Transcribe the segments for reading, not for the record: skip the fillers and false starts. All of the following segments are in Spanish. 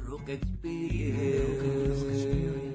Rock Experience.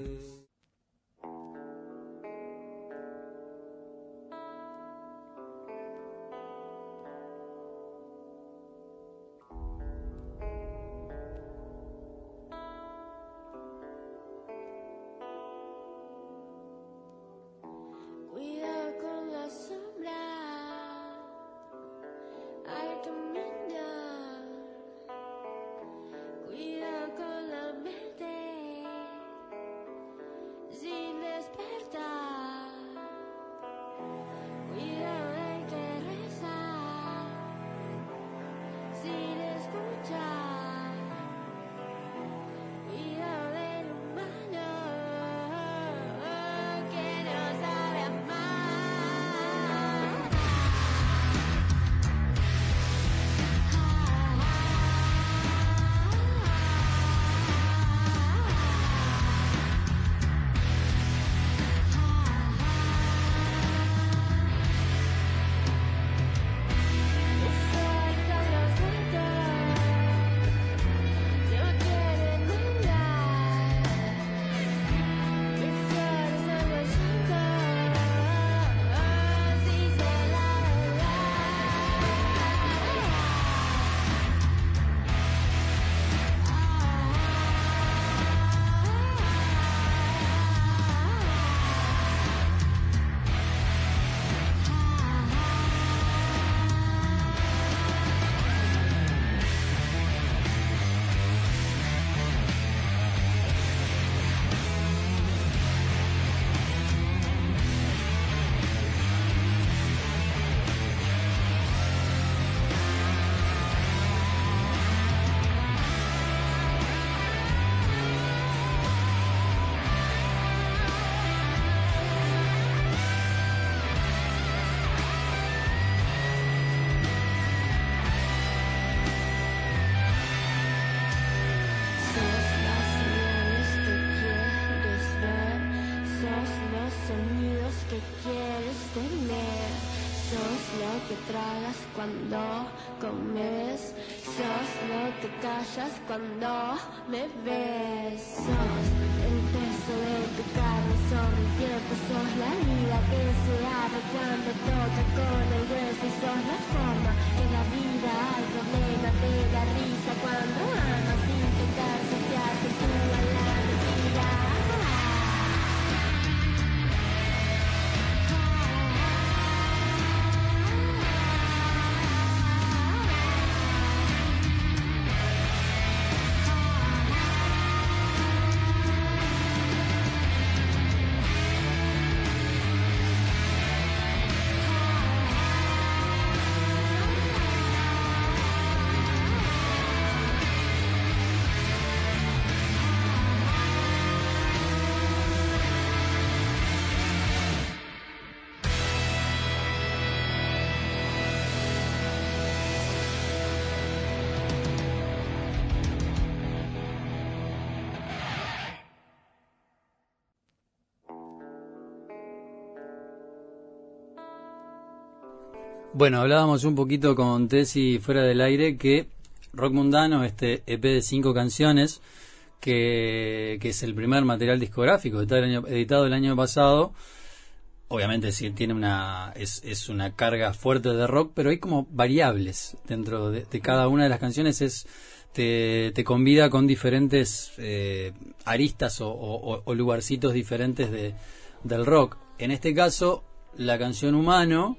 Cuando comes, sos lo que callas cuando me ves. Sos el peso de tu carne sobre el tiempo, sos la vida que se abre cuando toca con el hueso, y sos la forma que la vida al problema te da risa cuando amas sin intentar saciarte tú a la mentira. Bueno, hablábamos un poquito con Tessy fuera del aire que Rock Mundano, este EP de 5 canciones, que es el primer material discográfico editado el año pasado, obviamente sí tiene es una carga fuerte de rock, pero hay como variables dentro de cada una de las canciones. Te convida con diferentes aristas o lugarcitos diferentes del rock. En este caso, la canción Humano,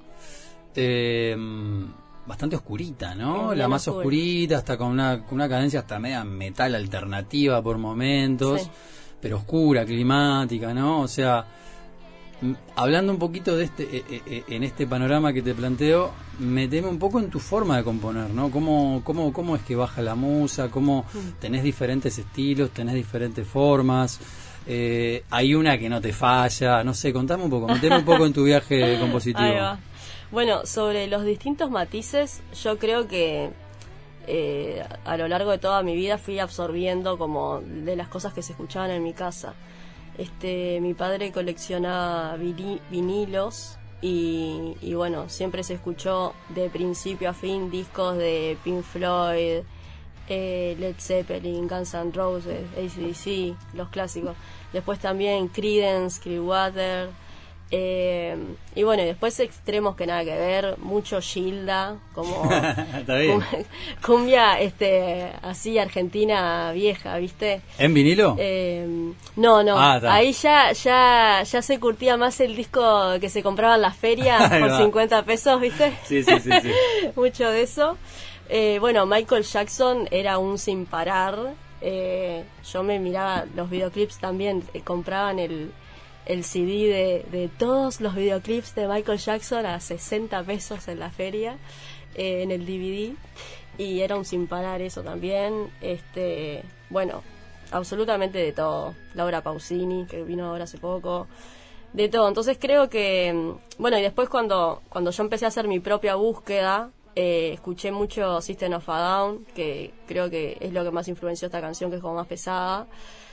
bastante oscurita, ¿no? La más oscurita, hasta con una cadencia hasta media metal alternativa por momentos, sí, pero oscura, climática, ¿no? O sea, hablando un poquito de en este panorama que te planteo, meteme un poco en tu forma de componer, ¿no? ¿Cómo es que baja la musa? ¿Cómo tenés diferentes estilos, tenés diferentes formas? Hay una que no te falla, no sé, contame un poco, meteme un poco en tu viaje compositivo. Ahí va. Bueno, sobre los distintos matices, yo creo que a lo largo de toda mi vida fui absorbiendo como de las cosas que se escuchaban en mi casa. Mi padre colecciona vinilos y bueno, siempre se escuchó de principio a fin discos de Pink Floyd, Led Zeppelin, Guns N' Roses, AC/DC, los clásicos. Después también Creedence, Clearwater. Y bueno, y después extremos que nada que ver, mucho Gilda, como Está bien. cumbia así argentina vieja, ¿viste? ¿En vinilo? No, ahí ya se curtía más el disco que se compraba en las ferias por 50 pesos, ¿viste? Sí. Mucho de eso. Bueno, Michael Jackson era un sin parar. Yo me miraba los videoclips también, compraban el CD de todos los videoclips de Michael Jackson a 60 pesos en la feria, en el DVD, y era un sin parar eso también. Bueno, absolutamente de todo. Laura Pausini, que vino ahora hace poco, de todo. Entonces creo que, bueno, y después cuando yo empecé a hacer mi propia búsqueda, escuché mucho System of a Down, que creo que es lo que más influenció esta canción, que es como más pesada.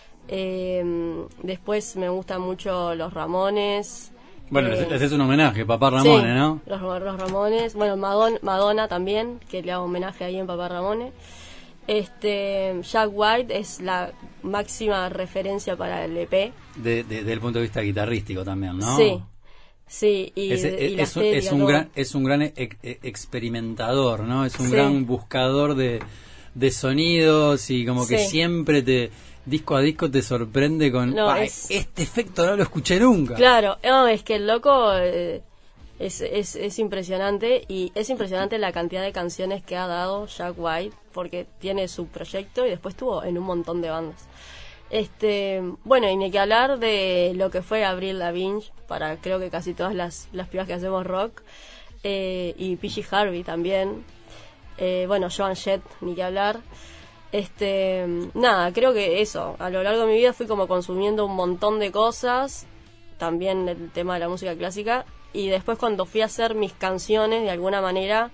Después me gustan mucho los Ramones. Bueno, les haces un homenaje, Papá Ramones, sí, ¿no? Los Ramones. Bueno, Madonna también, que le hago homenaje ahí en Papá Ramones. Jack White es la máxima referencia para el EP. Desde el punto de vista guitarrístico también, ¿no? Sí, y es un gran experimentador, ¿no? Es un gran buscador de sonidos, y como que siempre disco a disco te sorprende con este efecto no lo escuché nunca. Claro, es que el loco es impresionante, y es impresionante la cantidad de canciones que ha dado Jack White, porque tiene su proyecto y después estuvo en un montón de bandas. Bueno, y ni que hablar de lo que fue Avril Lavigne para creo que casi todas las pibas que hacemos rock, y PG Harvey también. Bueno, Joan Jett, ni que hablar. Nada, creo que eso, a lo largo de mi vida fui como consumiendo un montón de cosas, también el tema de la música clásica, y después cuando fui a hacer mis canciones, de alguna manera,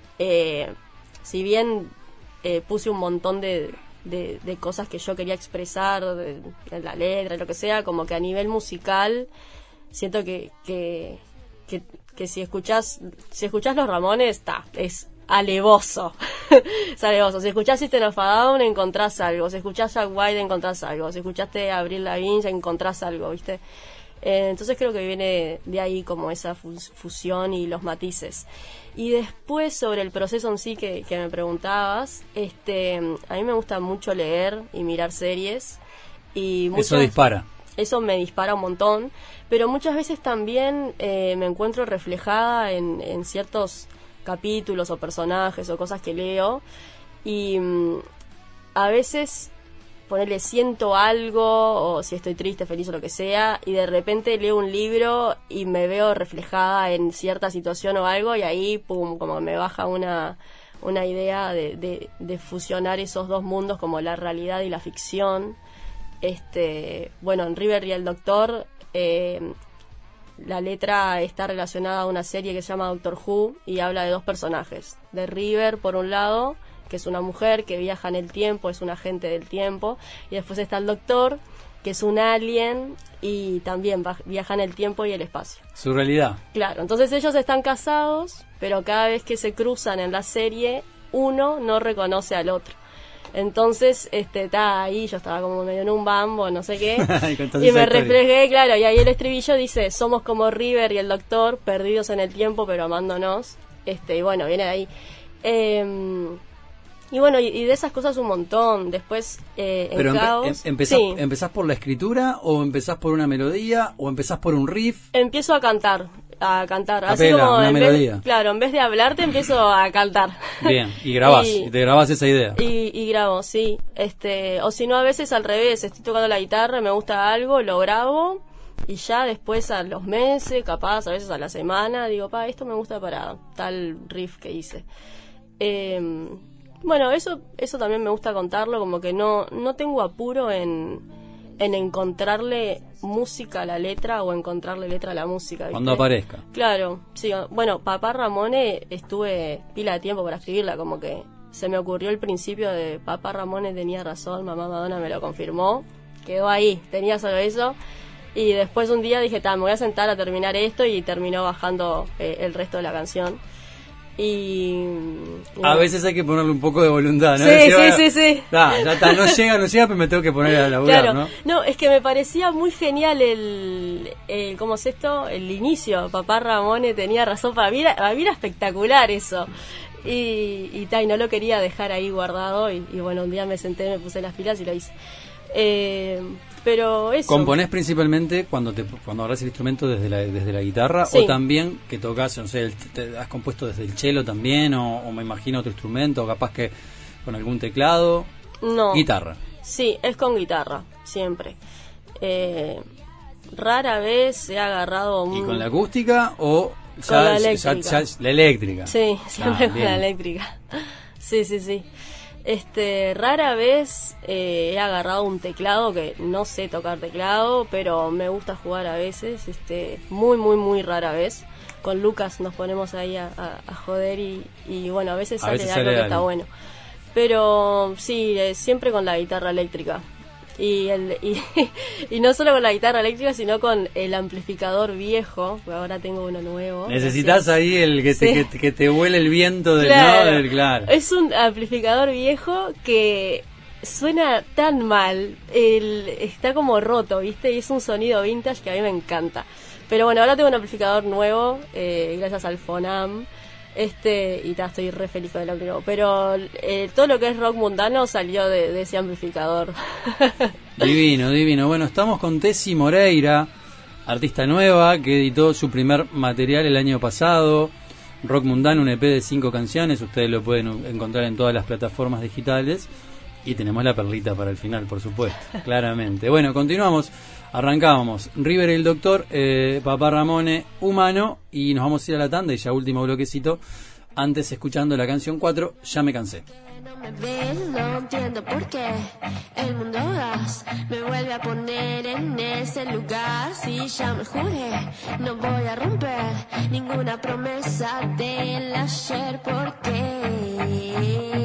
si bien puse un montón de cosas que yo quería expresar en la letra, lo que sea, como que a nivel musical siento que si escuchás los Ramones, es alevoso. Es alevoso. Si escuchás System of a Down, encontrás algo. Si escuchás Jack White, encontrás algo. Si escuchaste Avril Lavigne, encontrás algo, ¿viste? Entonces creo que viene de ahí como esa fusión y los matices. Y después sobre el proceso en sí que me preguntabas, a mí me gusta mucho leer y mirar series, y eso me dispara un montón, pero muchas veces también me encuentro reflejada en ciertos capítulos o personajes o cosas que leo, y a veces siento algo, o si estoy triste, feliz o lo que sea, y de repente leo un libro y me veo reflejada en cierta situación o algo, y ahí pum, como me baja una idea de fusionar esos dos mundos, como la realidad y la ficción. Bueno, en River y el Doctor, la letra está relacionada a una serie que se llama Doctor Who, y habla de dos personajes, de River por un lado, que es una mujer que viaja en el tiempo, es un agente del tiempo, y después está el Doctor, que es un alien y también viaja en el tiempo y el espacio. Su realidad. Claro, entonces ellos están casados, pero cada vez que se cruzan en la serie, uno no reconoce al otro. Entonces, está ahí, yo estaba como medio en un bambo, no sé qué, y me reflejé, claro, y ahí el estribillo dice: somos como River y el Doctor, perdidos en el tiempo pero amándonos. Y bueno, viene de ahí. Y bueno, y de esas cosas un montón. Después, pero Caos... ¿empezás por la escritura, o empezás por una melodía, o empezás por un riff? Empiezo a cantar. Así Capela, como una melodía. Claro, en vez de hablarte empiezo a cantar. Bien, y grabás, y te grabás esa idea. Y grabo, sí. O si no, a veces al revés, estoy tocando la guitarra, me gusta algo, lo grabo, y ya después a los meses, capaz, a veces a la semana, digo, esto me gusta para tal riff que hice. Bueno, eso también me gusta contarlo, como que no tengo apuro en encontrarle música a la letra o encontrarle letra a la música, ¿viste? Cuando aparezca. Claro, sí. Bueno, Papá Ramones estuve pila de tiempo para escribirla, como que se me ocurrió el principio de Papá Ramones tenía razón, mamá Madonna me lo confirmó, quedó ahí, tenía solo eso, y después un día dije, me voy a sentar a terminar esto, y terminó bajando el resto de la canción. Y a veces hay que ponerle un poco de voluntad, ¿no? Sí. Ya está, no llega, pero me tengo que poner a laburar, claro. ¿no? No, es que me parecía muy genial ¿cómo es esto? El inicio. Papá Ramone tenía razón, para mí era espectacular eso. Y no lo quería dejar ahí guardado y bueno, un día me senté, me puse las pilas y lo hice. Pero eso. ¿Componés principalmente cuando agarrás el instrumento desde la guitarra? Sí. ¿O también que tocas, no sé, te has compuesto desde el cello también? ¿O me imagino otro instrumento, capaz que con algún teclado? No. Guitarra. Sí, es con guitarra, siempre. Rara vez he agarrado ¿Y con la acústica o con la eléctrica? La eléctrica. Sí, siempre con la eléctrica. Sí. Rara vez he agarrado un teclado, que no sé tocar teclado, pero me gusta jugar a veces, muy rara vez. Con Lucas nos ponemos ahí a joder y bueno, a veces sale algo que está bueno. Pero sí, siempre con la guitarra eléctrica. Y no solo con la guitarra eléctrica, sino con el amplificador viejo, ahora tengo uno nuevo. Necesitas ahí el que, sí. que te huele el viento del claro. Claro. Es un amplificador viejo que suena tan mal, está como roto, ¿viste? Y es un sonido vintage que a mí me encanta. Pero bueno, ahora tengo un amplificador nuevo, gracias al Fonam. Estoy re feliz con el amplificador. Pero todo lo que es rock mundano salió de ese amplificador. Divino. Bueno, estamos con Tessy Moreira, artista nueva que editó su primer material el año pasado, Rock Mundano, un EP de 5 canciones. Ustedes lo pueden encontrar en todas las plataformas digitales. Y tenemos la perlita para el final, por supuesto, claramente. Bueno, continuamos. Arrancábamos River y el Doctor, Papá Ramone, Humano, y nos vamos a ir a la tanda y ya último bloquecito, antes escuchando la canción 4, Ya me cansé. No me ven, no entiendo por qué el mundo gas me vuelve a poner en ese lugar. Si ya me juré, no voy a romper ninguna promesa del ayer, porque